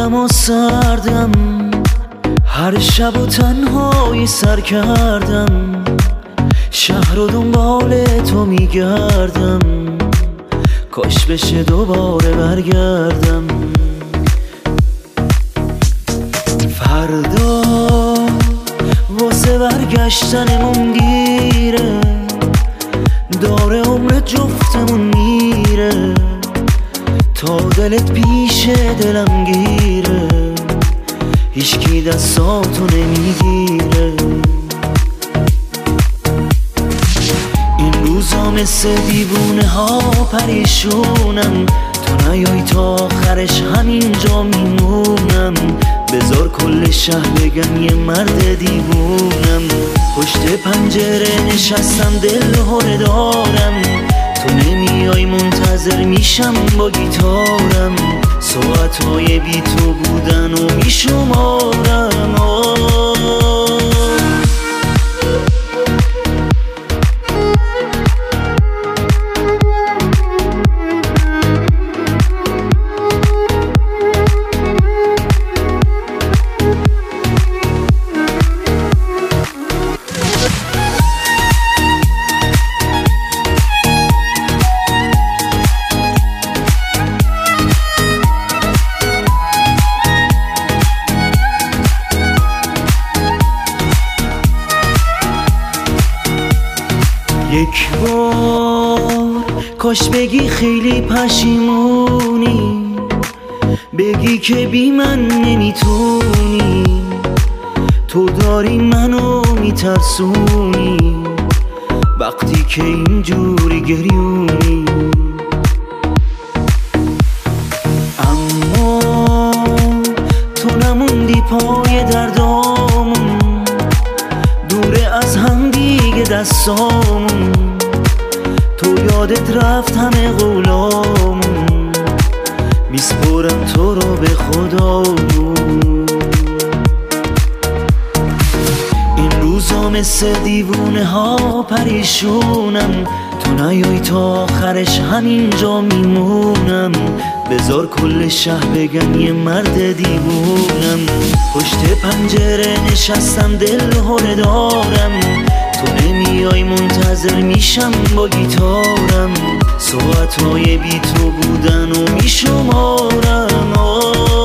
گرمم و سردم، هر شب و تنهایی سر کردم، شهر و دنبال تو میگردم، کاش بشه دوباره برگردم. فردا واسه برگشتنمون دیره، داره عمر جفتمون میره، تا دلت پیش دلم گیره، هیچکی دستاتو نمیگیره. این روزا مثل دیوونه ها پریشونم، تو نیای تا آخرش همینجا میمونم، بذار کل شهر بگن یه مرد دیوونم. پشت پنجره نشستم دل هره دارم، تو نمیای منتظر میشم با گیتارم، ساعتهای بی تو بودن و میشمارم. یک بار کاش بگی خیلی پشیمونی، بگی که بی من نمیتونی، تو داری منو میترسونی وقتی که اینجوری گریونی. اما تو نموندی پای دردامون، دوره از هم دیگه دستامون، تو یادت رفت همه قولامون، میسپرم تو رو به خدامون. این روزا مثل دیوونه ها پریشونم، تو نیای تا آخرش همینجا میمونم، بذار کل شهر بگن یه مرد دیوونم. پشت پنجره نشستم دل هره دارم، تو نمیای منتظر میشم با گیتارم، ساعتهای بی تو بودن و میشمارم.